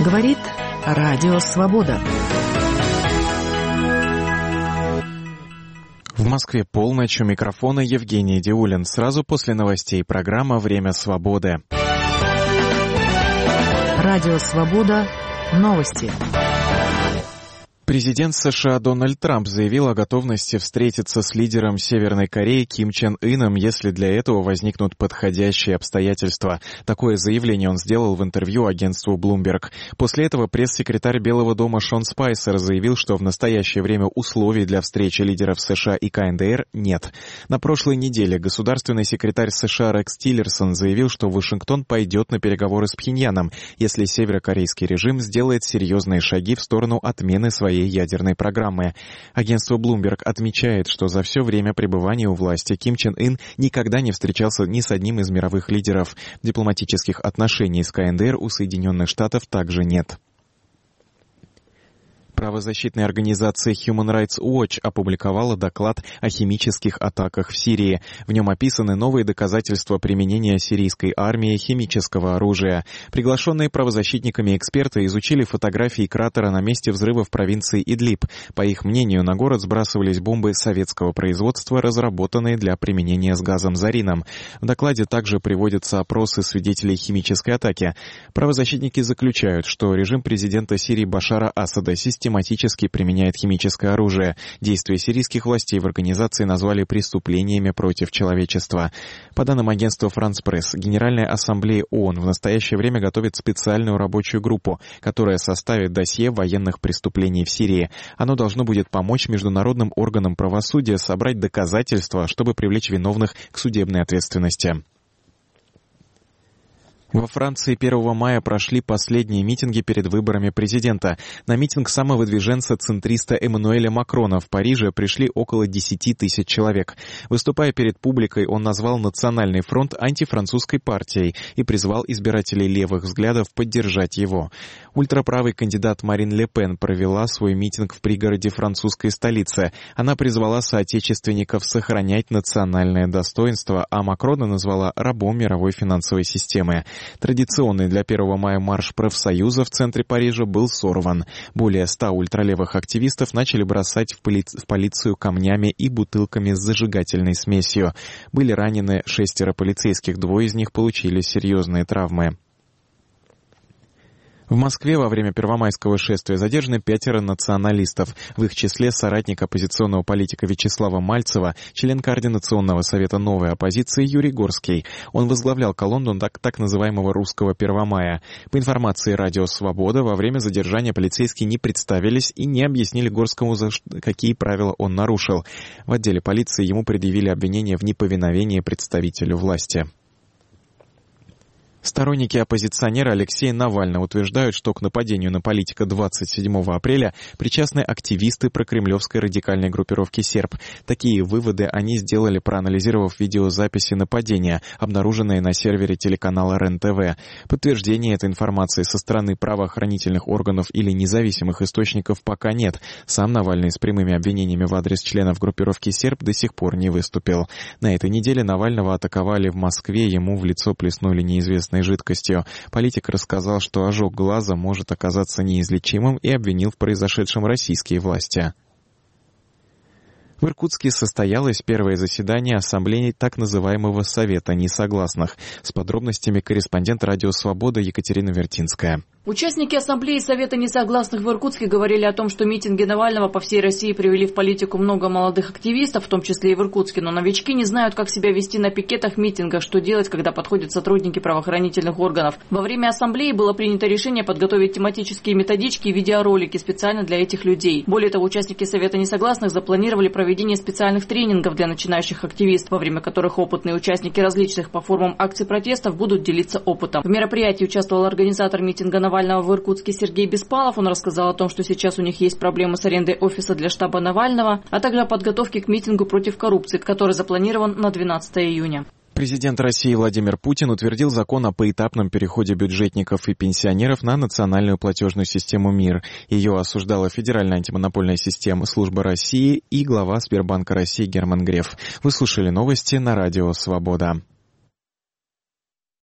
Говорит Радио Свобода. В Москве полночь, у микрофона Евгений Диулин. Сразу после новостей программа «Время свободы». Радио Свобода. Новости. Президент США Дональд Трамп заявил о готовности встретиться с лидером Северной Кореи Ким Чен Ыном, если для этого возникнут подходящие обстоятельства. Такое заявление он сделал в интервью агентству Bloomberg. После этого пресс-секретарь Белого дома Шон Спайсер заявил, что в настоящее время условий для встречи лидеров США и КНДР нет. На прошлой неделе государственный секретарь США Рекс Тиллерсон заявил, что Вашингтон пойдет на переговоры с Пхеньяном, если северокорейский режим сделает серьезные шаги в сторону отмены своей ядерной программы. Агентство Bloomberg отмечает, что за все время пребывания у власти Ким Чен Ын никогда не встречался ни с одним из мировых лидеров. Дипломатических отношений с КНДР у Соединенных Штатов также нет. Правозащитная организация Human Rights Watch опубликовала доклад о химических атаках в Сирии. В нем описаны новые доказательства применения сирийской армии химического оружия. Приглашенные правозащитниками эксперты изучили фотографии кратера на месте взрыва в провинции Идлиб. По их мнению, на город сбрасывались бомбы советского производства, разработанные для применения с газом зарином. В докладе также приводятся опросы свидетелей химической атаки. Правозащитники заключают, что режим президента Сирии Башара Асада систематически применяет химическое оружие. Действия сирийских властей в организации назвали преступлениями против человечества. По данным агентства France Press, Генеральная ассамблея ООН в настоящее время готовит специальную рабочую группу, которая составит досье военных преступлений в Сирии. Оно должно будет помочь международным органам правосудия собрать доказательства, чтобы привлечь виновных к судебной ответственности. Во Франции 1 мая прошли последние митинги перед выборами президента. На митинг самовыдвиженца-центриста Эммануэля Макрона в Париже пришли около 10 тысяч человек. Выступая перед публикой, он назвал Национальный фронт антифранцузской партией и призвал избирателей левых взглядов поддержать его. Ультраправый кандидат Марин Ле Пен провела свой митинг в пригороде французской столицы. Она призвала соотечественников сохранять национальное достоинство, а Макрона назвала рабом мировой финансовой системы. Традиционный для 1 мая марш профсоюза в центре Парижа был сорван. Более 100 ультралевых активистов начали бросать в полицию камнями и бутылками с зажигательной смесью. Были ранены 6 полицейских, 2 из них получили серьезные травмы. В Москве во время первомайского шествия задержаны 5 националистов. В их числе соратник оппозиционного политика Вячеслава Мальцева, член Координационного совета новой оппозиции Юрий Горский. Он возглавлял колонну так называемого «Русского Первомая». По информации «Радио Свобода», во время задержания полицейские не представились и не объяснили Горскому, какие правила он нарушил. В отделе полиции ему предъявили обвинение в неповиновении представителю власти. Сторонники оппозиционера Алексея Навального утверждают, что к нападению на политика 27 апреля причастны активисты прокремлевской радикальной группировки «Серб». Такие выводы они сделали, проанализировав видеозаписи нападения, обнаруженные на сервере телеканала РЕН-ТВ. Подтверждения этой информации со стороны правоохранительных органов или независимых источников пока нет. Сам Навальный с прямыми обвинениями в адрес членов группировки «Серб» до сих пор не выступил. На этой неделе Навального атаковали в Москве, ему в лицо плеснули неизвестные жидкостью. Политик рассказал, что ожог глаза может оказаться неизлечимым, и обвинил в произошедшем российские власти. В Иркутске состоялось первое заседание Ассамблеи так называемого Совета несогласных. С подробностями корреспондент «Радио Свобода» Екатерина Вертинская. Участники Ассамблеи Совета несогласных в Иркутске говорили о том, что митинги Навального по всей России привели в политику много молодых активистов, в том числе и в Иркутске, но новички не знают, как себя вести на пикетах, митингах, что делать, когда подходят сотрудники правоохранительных органов. Во время Ассамблеи было принято решение подготовить тематические методички и видеоролики специально для этих людей. Более того, участники Совета несогласных запланировали проведение специальных тренингов для начинающих активистов, во время которых опытные участники различных по формам акций протестов будут делиться опытом. В мероприятии участвовал организатор митинга Навального в Иркутске Сергей Беспалов. Он рассказал о том, что сейчас у них есть проблемы с арендой офиса для штаба Навального, а также о подготовке к митингу против коррупции, который запланирован на 12 июня. Президент России Владимир Путин утвердил закон о поэтапном переходе бюджетников и пенсионеров на национальную платежную систему МИР. Ее осуждала Федеральная антимонопольная система Служба России и глава Сбербанка России Герман Греф. Вы слушали новости на Радио Свобода.